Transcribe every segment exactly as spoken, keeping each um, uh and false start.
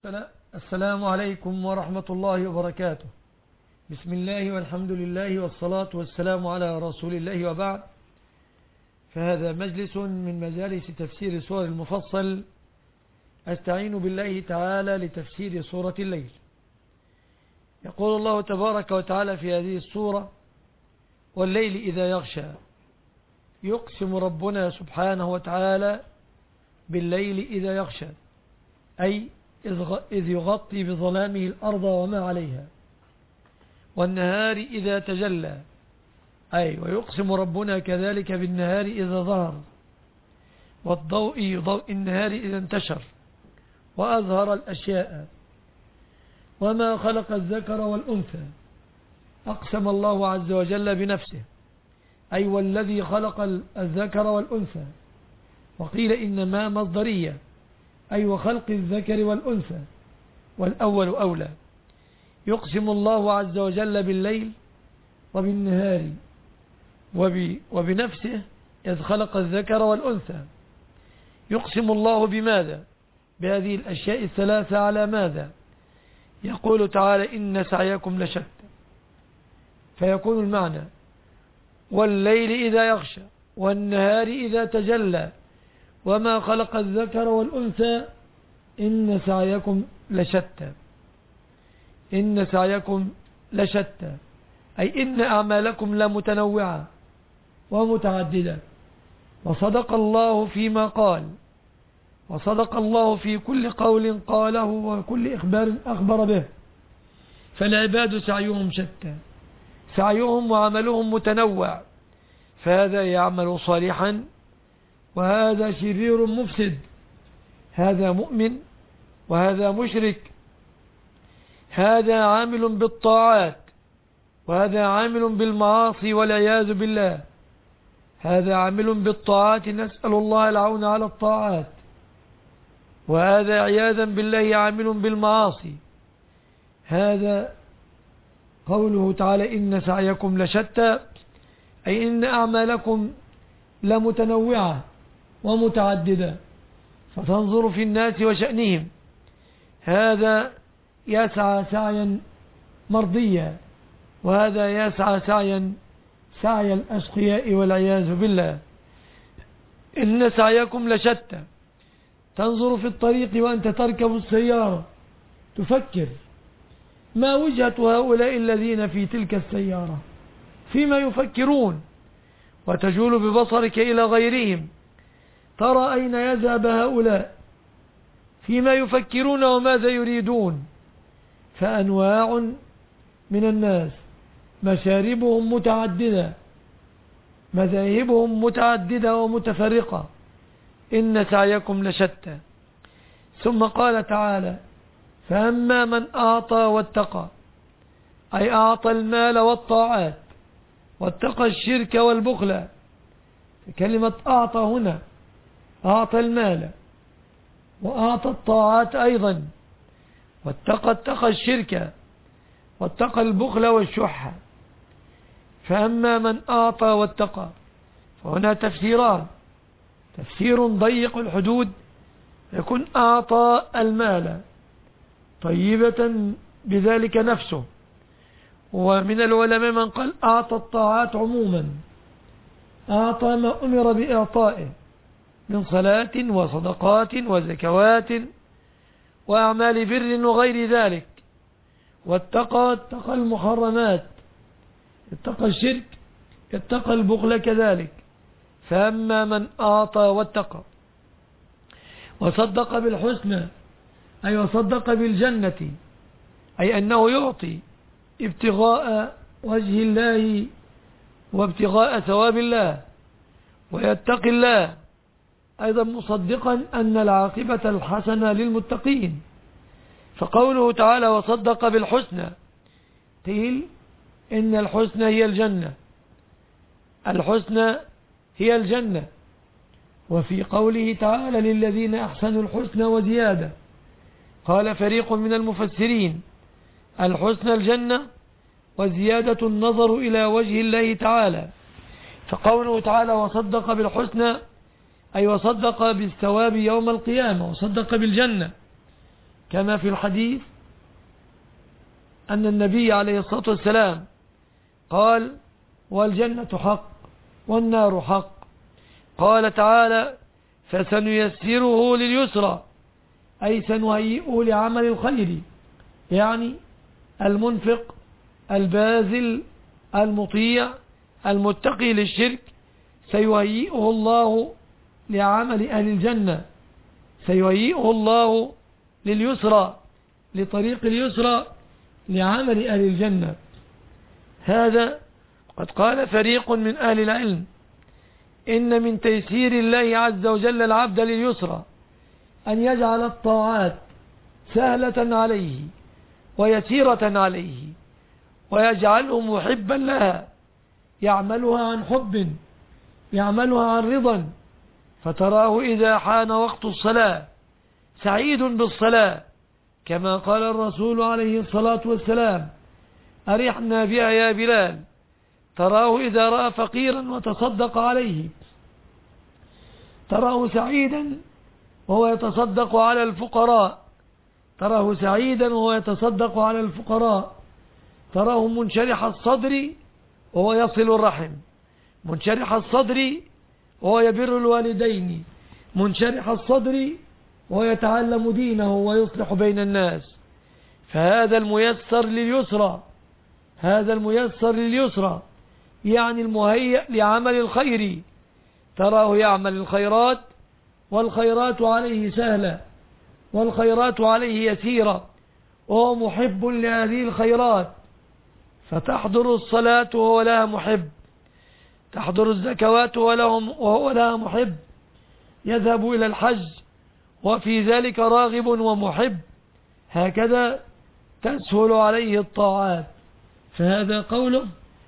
السلام عليكم ورحمة الله وبركاته. بسم الله والحمد لله والصلاة والسلام على رسول الله، وبعد، فهذا مجلس من مجالس تفسير سور المفصل، أستعين بالله تعالى لتفسير سورة الليل. يقول الله تبارك وتعالى في هذه السورة: والليل إذا يغشى. يقسم ربنا سبحانه وتعالى بالليل إذا يغشى، أي إذ يغطي بظلامه الأرض وما عليها، والنهار إذا تجلى، أي ويقسم ربنا كذلك بالنهار إذا ظهر، والضوء ضوء النهار إذا انتشر وأظهر الأشياء، وما خلق الذكر والأنثى. أقسم الله عز وجل بنفسه، أي والذي خلق الذكر والأنثى. وقيل إنما مصدرية، أي وخلق الذكر والأنثى، والأول أولى. يقسم الله عز وجل بالليل وبالنهار وبنفسه إذ خلق الذكر والأنثى. يقسم الله بماذا؟ بهذه الأشياء الثلاثة. على ماذا؟ يقول تعالى: إن سعيكم لشتى. فيكون المعنى: والليل إذا يغشى، والنهار إذا تجلى، وما خلق الذكر والأنثى، إن سعيكم لشتى. إن سعيكم لشتى، أي إن أعمالكم لمتنوعة ومتعددة. وصدق الله فيما قال، وصدق الله في كل قول قاله وكل إخبار أخبر به. فالعباد سعيهم شتى، سعيهم وعملهم متنوع، فهذا يعمل صالحا وهذا شرير مفسد، هذا مؤمن وهذا مشرك، هذا عامل بالطاعات وهذا عامل بالمعاصي والعياذ بالله، هذا عامل بالطاعات نسأل الله العون على الطاعات، وهذا عياذا بالله عامل بالمعاصي. هذا قوله تعالى: إن سعيكم لشتى، أي إن أعمالكم لمتنوعة ومتعددة. فتنظر في الناس وشأنهم، هذا يسعى سعيا مرضيا، وهذا يسعى سعيا سعي الأشقياء والعياذ بالله. إن سعيكم لشتى. تنظر في الطريق وأنت تركب السيارة، تفكر: ما وجهة هؤلاء الذين في تلك السيارة؟ فيما يفكرون؟ وتجول ببصرك إلى غيرهم، ترى أين يذهب هؤلاء، فيما يفكرون وماذا يريدون. فأنواع من الناس مشاربهم متعددة، مذاهبهم متعددة ومتفرقة. إن سعيكم لشتى. ثم قال تعالى: فأما من أعطى واتقى، أي أعطى المال والطاعات واتقى الشرك والبخل. كلمة أعطى هنا أعطى المال وأعطى الطاعات أيضا، واتقى اتقى الشرك واتقى البخل والشح. فأما من أعطى واتقى، فهنا تفسيران: تفسير ضيق الحدود يكون أعطى المال طيبة بذلك نفسه، ومن العلماء من قال أعطى الطاعات عموما، أعطى ما أمر بإعطائه من صلاة وصدقات وزكوات وأعمال بر وغير ذلك. واتقى اتقى المحرمات، اتقى الشرك، اتقى البخل كذلك. فأما من أعطى واتقى وصدق بالحسنى، أي وصدق بالجنة، أي أنه يعطي ابتغاء وجه الله وابتغاء ثواب الله، ويتقي الله أيضا مصدقا أن العاقبة الحسنة للمتقين. فقوله تعالى: وصدق بالحسنى، قيل إن الحسنى هي الجنة، الحسنى هي الجنة. وفي قوله تعالى: للذين أحسنوا الحسنى وزيادة، قال فريق من المفسرين: الحسنى الجنة، وزيادة النظر إلى وجه الله تعالى. فقوله تعالى: وصدق بالحسنى، أي وصدق بالثواب يوم القيامة، وصدق بالجنة، كما في الحديث أن النبي عليه الصلاة والسلام قال والجنة حق والنار حق. قال تعالى فسنيسره لليسرى أي سنهيئه لعمل الخير، يعني المنفق الباذل المطيع المتقي للشرك سيهيئه الله لعمل أهل الجنة، سيهيئه الله لليسرى لطريق اليسرى لعمل أهل الجنة. هذا قد قال فريق من أهل العلم إن من تيسير الله عز وجل العبد لليسرى أن يجعل الطاعات سهلة عليه ويسيرة عليه ويجعله محبا لها، يعملها عن حب، يعملها عن رضا، فتراه إذا حان وقت الصلاة سعيد بالصلاة كما قال الرسول عليه الصلاة والسلام أرحنا بها يا بلال. تراه إذا رأى فقيرا وتصدق عليه تراه سعيدا وهو يتصدق على الفقراء، تراه سعيدا وهو يتصدق على الفقراء، تراه منشرح الصدر وهو يصل الرحم، منشرح الصدر وهو يبر الوالدين، منشرح الصدر وهو يتعلم دينه ويصلح بين الناس. فهذا الميسر لليسرى، هذا الميسر لليسرى يعني المهيئ لعمل الخير، تراه يعمل الخيرات والخيرات عليه سهلة والخيرات عليه يسيرة وهو محب لهذه الخيرات، فتحضر الصلاة وهو لها محب، تحضر الزكوات وهو لها محب، يذهب إلى الحج وفي ذلك راغب ومحب، هكذا تسهل عليه الطاعات. فهذا قوله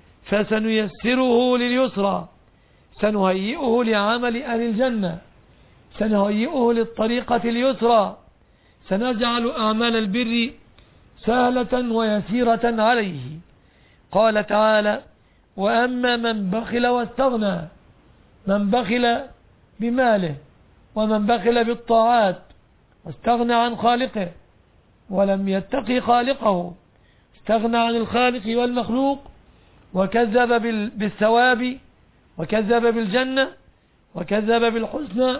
فسنيسره لليسرى، سنهيئه لعمل أهل الجنة، سنهيئه للطريقة اليسرى، سنجعل أعمال البر سهلة ويسيرة عليه. قال تعالى وأما من بخل واستغنى، من بخل بماله ومن بخل بالطاعات واستغنى عن خالقه ولم يتقي خالقه، استغنى عن الخالق والمخلوق وكذب بالثواب وكذب بالجنة وكذب بالحسنى،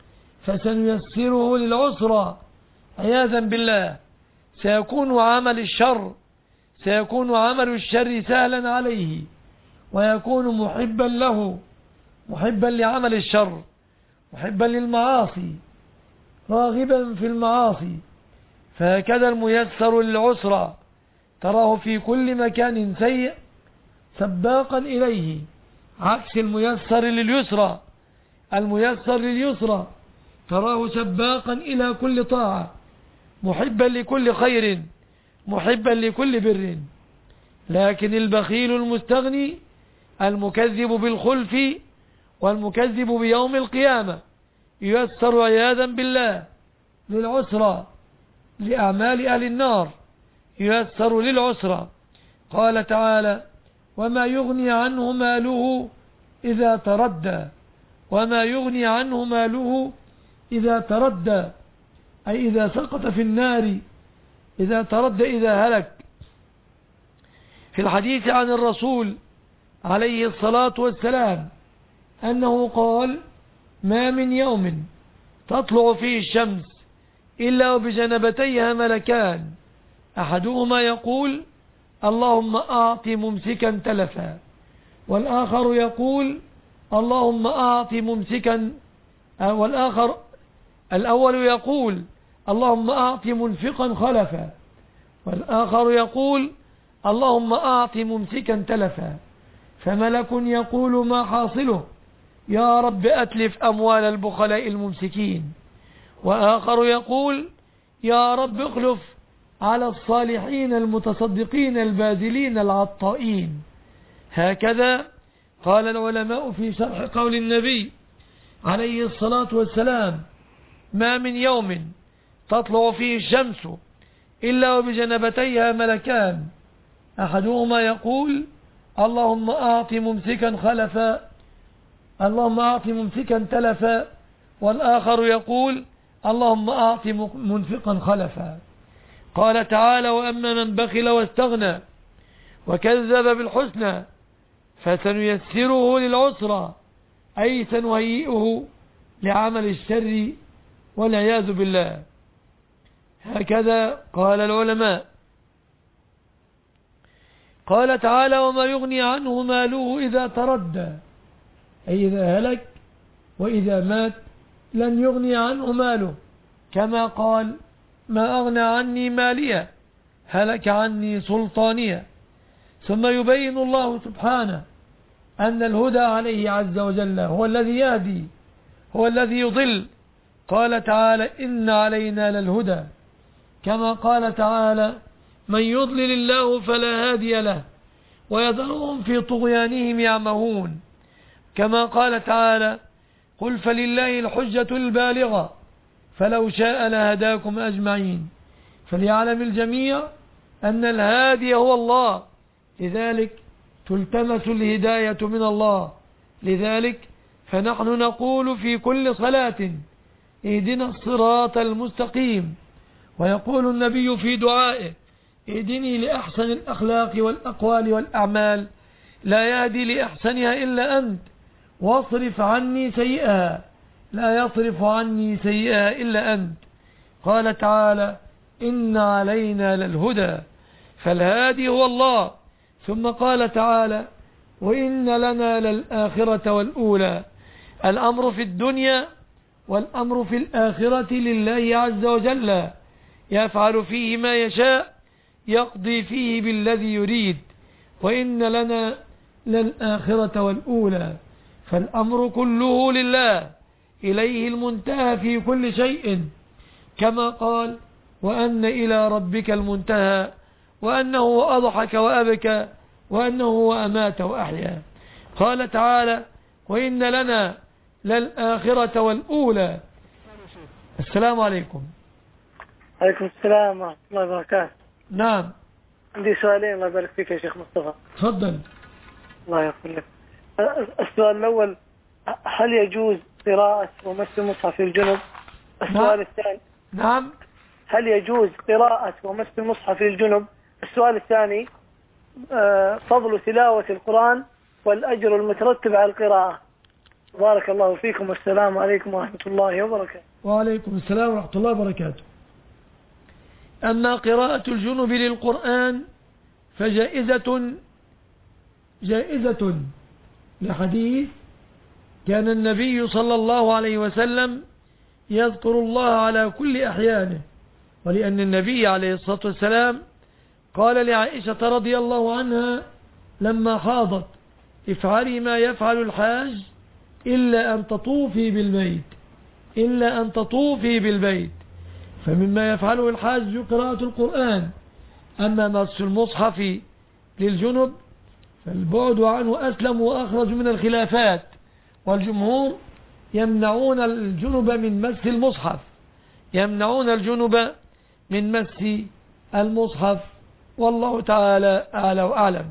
فسنيسره للعسرى عياذا بالله، سيكون عمل الشر سيكون عمل الشر سهلا عليه ويكون محبا له، محبا لعمل الشر، محبا للمعاصي، راغبا في المعاصي. فهكذا الميسر للعسرى تراه في كل مكان سيء سباقا إليه، عكس الميسر لليسرى، الميسر لليسرى تراه سباقا إلى كل طاعة، محبا لكل خير، محبا لكل بر. لكن البخيل المستغني المكذب بالخلف والمكذب بيوم القيامة ييسر عياذا بالله للعسرى، لأعمال أهل النار ييسر للعسرى. قال تعالى وما يغني عنه ماله إذا تردى، وما يغني عنه ماله إذا تردى أي إذا سقط في النار، إذا تردى إذا هلك. في الحديث عن الرسول عليه الصلاة والسلام أنه قال ما من يوم تطلع فيه الشمس إلا وبجنبتيها ملكان، أحدهما يقول اللهم أعط ممسكا تلفا، والآخر يقول اللهم أعط ممسكا، والآخر الأول يقول اللهم أعط منفقا خلفا، والآخر يقول اللهم أعط ممسكا تلفا. فملك يقول ما حاصله يا رب أتلف أموال البخلاء الممسكين، وآخر يقول يا رب اخلف على الصالحين المتصدقين الباذلين العطائين. هكذا قال العلماء في شرح قول النبي عليه الصلاة والسلام ما من يوم تطلع فيه الشمس إلا وبجنبتيها ملكان، أحدهما يقول اللهم أعط ممسكا خلفا، اللهم أعط ممسكا تلفا، والآخر يقول اللهم أعط منفقا خلفا. قال تعالى وأما من بخل واستغنى وكذب بالحسنى فسنيسره للعسرى أي سنهيئه لعمل الشر والعياذ بالله. هكذا قال العلماء. قال تعالى وما يغني عنه ماله إذا تردى أي إذا هلك وإذا مات لن يغني عنه ماله، كما قال ما أغنى عني مالية هلك عني سلطانية. ثم يبين الله سبحانه أن الهدى عليه عز وجل هو الذي يهدي هو الذي يضل. قال تعالى إن علينا للهدى، كما قال تعالى من يضلل الله فلا هادي له ويذرهم في طغيانهم يعمهون، كما قال تعالى قل فلله الحجة البالغة فلو شاء لهداكم أجمعين. فليعلم الجميع أن الهادي هو الله، لذلك تلتمس الهداية من الله. لذلك فنحن نقول في كل صلاة اهدنا الصراط المستقيم، ويقول النبي في دعائه اهدني لأحسن الأخلاق والأقوال والأعمال لا يهدي لأحسنها إلا أنت، واصرف عني سيئها لا يصرف عني سيئها إلا أنت. قال تعالى إن علينا للهدى، فالهادي هو الله. ثم قال تعالى وإن لنا للآخرة والأولى، الأمر في الدنيا والأمر في الآخرة لله عز وجل، يفعل فيه ما يشاء يقضي فيه بالذي يريد. وإن لنا للآخرة والأولى، فالأمر كله لله، إليه المنتهى في كل شيء، كما قال وأن إلى ربك المنتهى وأنه أضحك وأبكى وأنه وأمات وأحيا. قال تعالى وإن لنا للآخرة والأولى. السلام عليكم. عليكم السلام ورحمة الله وبركاته. نعم، عندي سؤالين الله يبارك فيك يا شيخ مصطفى. تفضل. الله يغفر لك. السؤال الأول هل يجوز قراءة ومس المصحف في الجنب؟ السؤال نعم. الثاني نعم هل يجوز قراءة ومس المصحف في الجنب؟ السؤال الثاني فضل تلاوة القرآن والأجر المترتب على القراءة. بارك الله فيكم والسلام عليكم ورحمة الله وبركاته. وعليكم السلام ورحمة الله وبركاته. أما قراءة الجنب للقرآن فجائزة جائزة لحديث كان النبي صلى الله عليه وسلم يذكر الله على كل أحيانه، ولأن النبي عليه الصلاة والسلام قال لعائشة رضي الله عنها لما حاضت افعلي ما يفعل الحاج إلا أن تطوفي بالبيت إلا أن تطوفي بالبيت فمما يفعله الحاج قراءة القرآن. أما مس المصحف للجنب فالبعد عنه أسلم وأخرج من الخلافات، والجمهور يمنعون الجنب من مس المصحف يمنعون الجنب من مس المصحف والله تعالى أعلى وأعلم.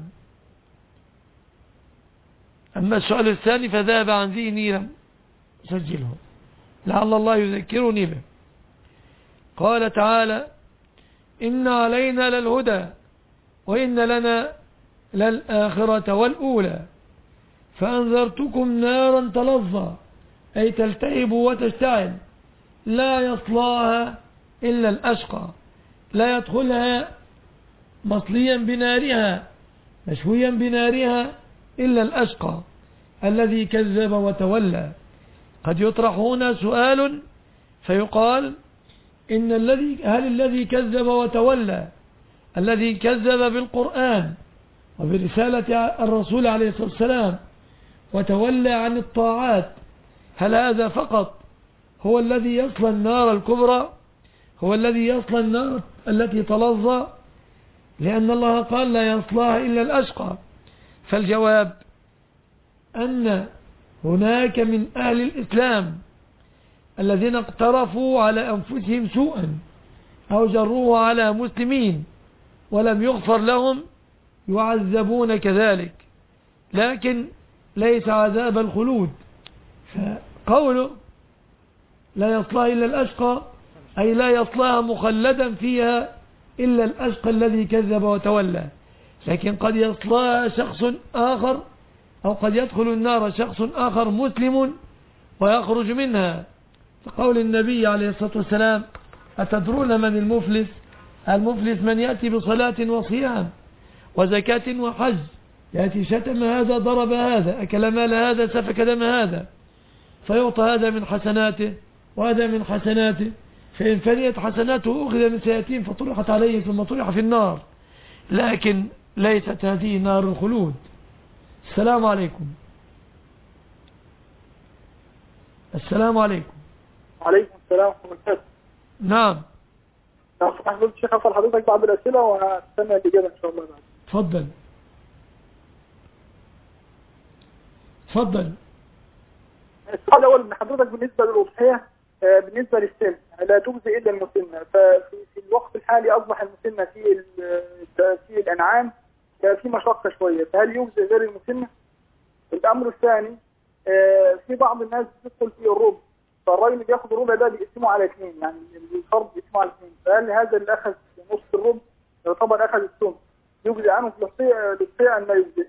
أما السؤال الثاني فذهب عن ذهني لم أسجله، لعل الله يذكرني به. قال تعالى إن علينا للهدى وإن لنا للآخرة والأولى فأنذرتكم نارا تلظى أي تلتهب وتشتعل لا يصلاها إلا الأشقى، لا يدخلها مصليا بنارها مشويا بنارها إلا الأشقى الذي كذب وتولى. قد يطرح هنا سؤال فيقال إن الذي هل الذي كذب وتولى الذي كذب بالقرآن وبرسالة الرسول عليه الصلاة والسلام وتولى عن الطاعات هل هذا فقط هو الذي يصل النار الكبرى، هو الذي يصل النار التي تلظى؟ لأن الله قال لا يصلها إلا الأشقى. فالجواب أن هناك من أهل الإسلام الذين اقترفوا على أنفسهم سوءا أو جروه على مسلمين ولم يغفر لهم يعذبون كذلك، لكن ليس عذاب الخلود. فقوله لا يصلها إلا الأشقى أي لا يصلها مخلدا فيها إلا الأشقى الذي كذب وتولى. لكن قد يصلى شخص آخر أو قد يدخل النار شخص آخر مسلم ويخرج منها، فقول النبي عليه الصلاة والسلام: أتدرون من المفلس؟ المفلس من يأتي بصلاة وصيام وزكاة وحج، يأتي شتم هذا، ضرب هذا، أكل مال هذا، سفك دم هذا، فيعطى هذا من حسناته وهذا من حسناته، فإن فنيت حسناته أخذ من سيئاتهم فطرحت عليه ثم طرح في النار. لكن ليست هذه نار الخلود. السلام عليكم. السلام عليكم. وعليكم السلام ورحمة الله وبركاته. نعم. لو سمحت الشيخ أسأل حضرتك بعض الأسئلة وهستنى الإجابة إن شاء الله بعد. تفضل. تفضل. السؤال الأول من حضرتك بالنسبة للأضحية، بالنسبة للسن لا تجزي إلا المسنة، ففي في الوقت الحالي أصبح المسنة في في الأنعام في مشقة شوية، فهل يجزي غير المسنة؟ الأمر الثاني، في بعض الناس بتدخل في الربع، فالراجل اللي بياخد الربع ده بيقسمه على اثنين، يعني الفرد بيقسمه على اثنين، فهل هذا اللي أخذ نص الربع يعتبر أخذ الثمن يجزي عنه في الأضحية أم لا يجزي؟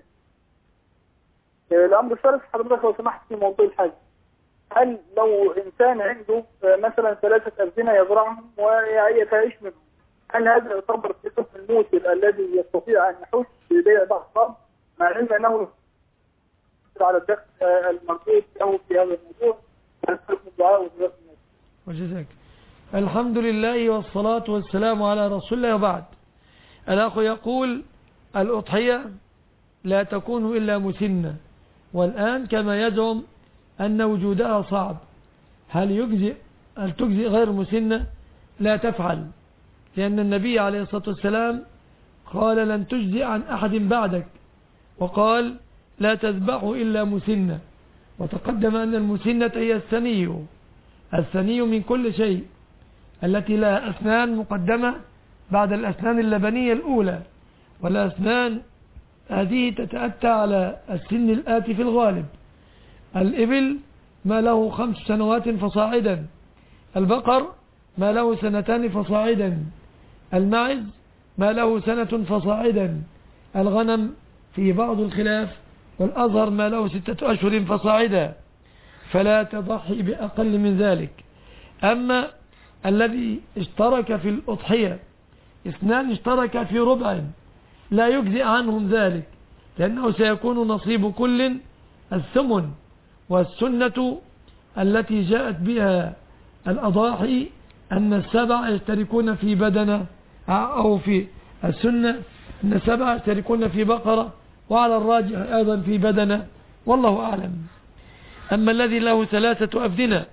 الأمر الثالث حضرتك لو سمحت في موضوع الحج، هل لو إنسان عنده مثلا ثلاثة أبزنة يزرعهم ويتعيش منهم، هل هذا يعتبر في قسم الموسر الذي يستطيع أن يحج ببيع بعض الأرض، مع العلم أنه على الدخل المردود له في هذا الموضوع؟ الدعاء وجزاك. الحمد لله والصلاة والسلام على رسول الله، وبعد. الأخ يقول: الأضحية لا تكون إلا مسنة، والآن كما يزعم أن وجودها صعب، هل يجزئ هل تجزئ غير مسنة؟ لا تفعل، لأن النبي عليه الصلاة والسلام قال: لن تجزئ عن أحد بعدك، وقال: لا تذبحوا إلا مسنة. وتقدم أن المسنة هي الثني، الثني من كل شيء، التي لها أسنان مقدمة بعد الأسنان اللبنية الأولى، والأسنان هذه تتأتى على السن الآتي في الغالب. الإبل ما له خمس سنوات فصاعدا، البقر ما له سنتان فصاعدا، الماعز ما له سنة فصاعدا، الغنم في بعض الخلاف، والأظهر ما له ستة أشهر فصاعدا، فلا تضحي بأقل من ذلك. أما الذي اشترك في الأضحية اثنان اشترك في ربع لا يجزئ عنهم ذلك، لأنه سيكون نصيب كل الثمن. والسنة التي جاءت بها الأضاحي أن السبع يشتركون في بدنة، أو في السنة أن السبع يشتركون في بقرة، وعلى الراجح أيضا في بدنة، والله أعلم. أما الذي له ثلاثة أفدنة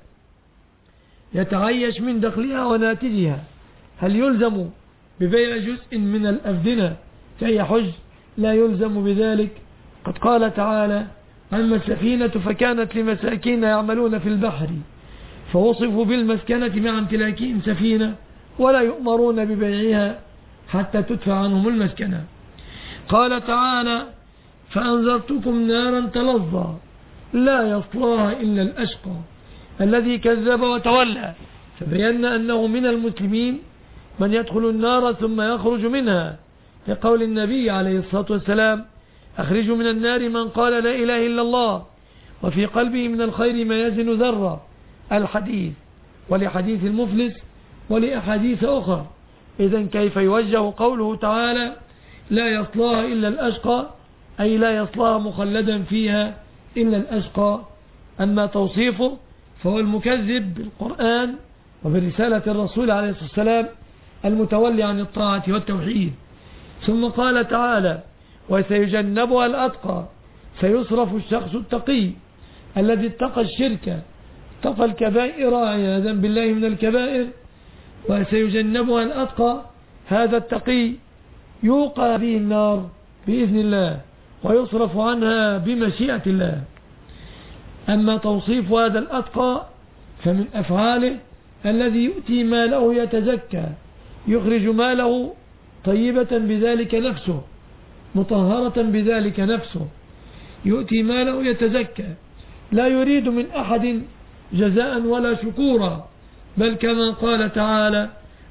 يتعيش من دخلها وناتجها، هل يلزم ببيع جزء من الأفدنة كي يحج؟ لا يلزم بذلك. قد قال تعالى: أما السفينة فكانت لمساكين يعملون في البحر فوصفوا بالمسكنة مع امتلاكهم سفينة ولا يؤمرون ببيعها حتى تدفع عنهم المسكنة. قال تعالى: فأنذرتكم نارا تلظى لا يصلاها إلا الأشقى الذي كذب وتولى. فبينا أنه من المسلمين من يدخل النار ثم يخرج منها، لقول النبي عليه الصلاة والسلام: أخرجوا من النار من قال لا إله إلا الله وفي قلبه من الخير ما يزن ذرة، الحديث. ولحديث المفلس ولأحاديث أخرى. إذن كيف يوجه قوله تعالى: لا يصلاها إلا الأشقى، أي لا يصلاها مخلدا فيها إلا الأشقى. أما توصيفه فهو المكذب بالقرآن وبرسالة الرسول عليه الصلاة والسلام، المتولي عن الطاعة والتوحيد. ثم قال تعالى: وسيجنبها الأتقى، سيصرف الشخص التقي الذي اتقى الشرك، اتقى الكبائر عياذا بالله من الكبائر. وسيجنبها الأتقى، هذا التقي يوقى به النار بإذن الله ويصرف عنها بمشيئة الله. أما توصيف هذا الأتقى فمن أفعاله الذي يؤتي ماله يتزكى، يخرج ماله طيبة بذلك نفسه، مطهرة بذلك نفسه، يؤتي ماله يتزكى، لا يريد من أحد جزاء ولا شكورا، بل كما قال تعالى: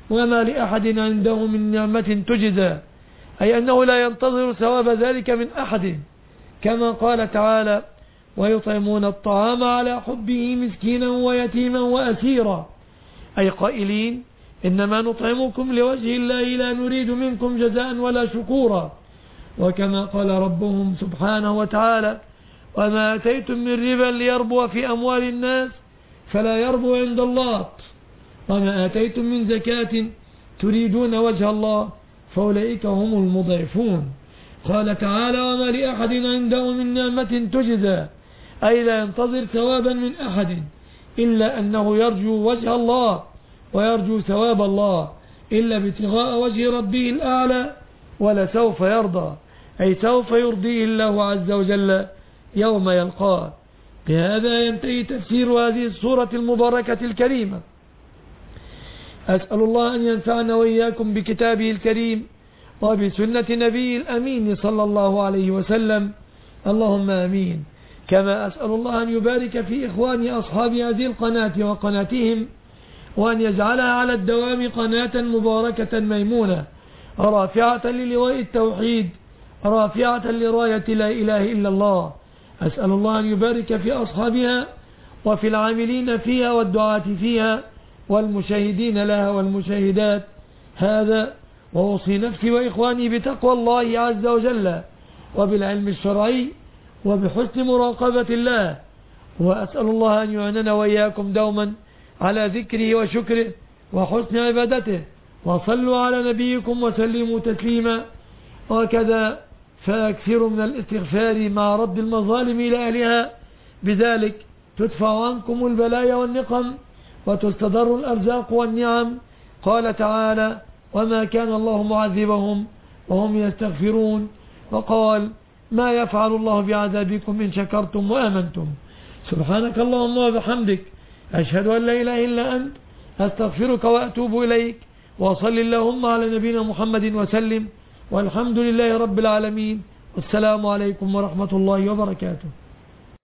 وما لأحد عنده من نعمة تجزى، أي أنه لا ينتظر ثواب ذلك من أحد، كما قال تعالى: ويطعمون الطعام على حبه مسكينا ويتيما وأسيرا، أي قائلين: إنما نطعمكم لوجه الله لا نريد منكم جزاء ولا شكورا. وكما قال ربهم سبحانه وتعالى: وما أتيتم من ربا ليربو في أموال الناس فلا يربو عند الله، وما آتيتم من زكاة تريدون وجه الله فأولئك هم المضعفون. قال تعالى: وما لأحد عنده من نعمة تجزى، أي لا ينتظر ثوابا من أحد إلا أنه يرجو وجه الله ويرجو ثواب الله، إلا ابتغاء وجه ربه الأعلى ولسوف يرضى، أي سوف يرضيه الله عز وجل يوم يلقاه. بهذا ينتهي تفسير هذه السورة المباركة الكريمة. أسأل الله أن ينفعنا وإياكم بكتابه الكريم وبسنة نبيه الأمين صلى الله عليه وسلم، اللهم آمين. كما أسأل الله أن يبارك في إخواني أصحاب هذه القناة وقناتهم، وأن يجعلها على الدوام قناة مباركة ميمونة رافعة للواء التوحيد، رافعة لراية لا إله إلا الله. أسأل الله أن يبارك في أصحابها وفي العاملين فيها والدعاة فيها والمشاهدين لها والمشاهدات. هذا وأوصي نفسي وإخواني بتقوى الله عز وجل وبالعلم الشرعي وبحسن مراقبة الله، وأسأل الله أن يعننا وإياكم دوما على ذكره وشكره وحسن عبادته. وصلوا على نبيكم وسلموا تسليما. وكذا فأكثروا من الاستغفار مع رد المظالم إلى أهلها، بذلك تدفع عنكم البلايا والنقم وتستدر الأرزاق والنعم. قال تعالى: وما كان الله معذبهم وهم يستغفرون. وقال: ما يفعل الله بعذابكم إن شكرتم وآمنتم. سبحانك اللهم وبحمدك، أشهد أن لا إله إلا أنت، أستغفرك وأتوب إليك. وصل اللهم على نبينا محمد وسلم، والحمد لله رب العالمين، والسلام عليكم ورحمة الله وبركاته.